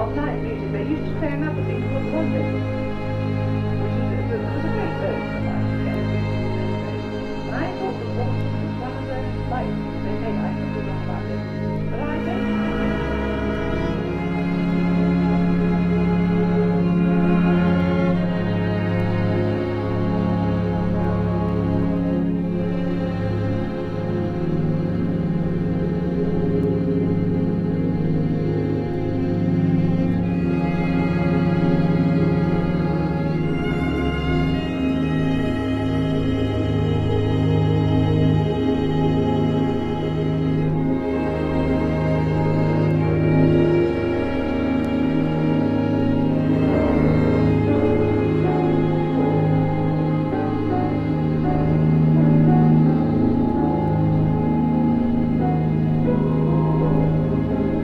not live music. They used to play another thing called London, which was a great version of that.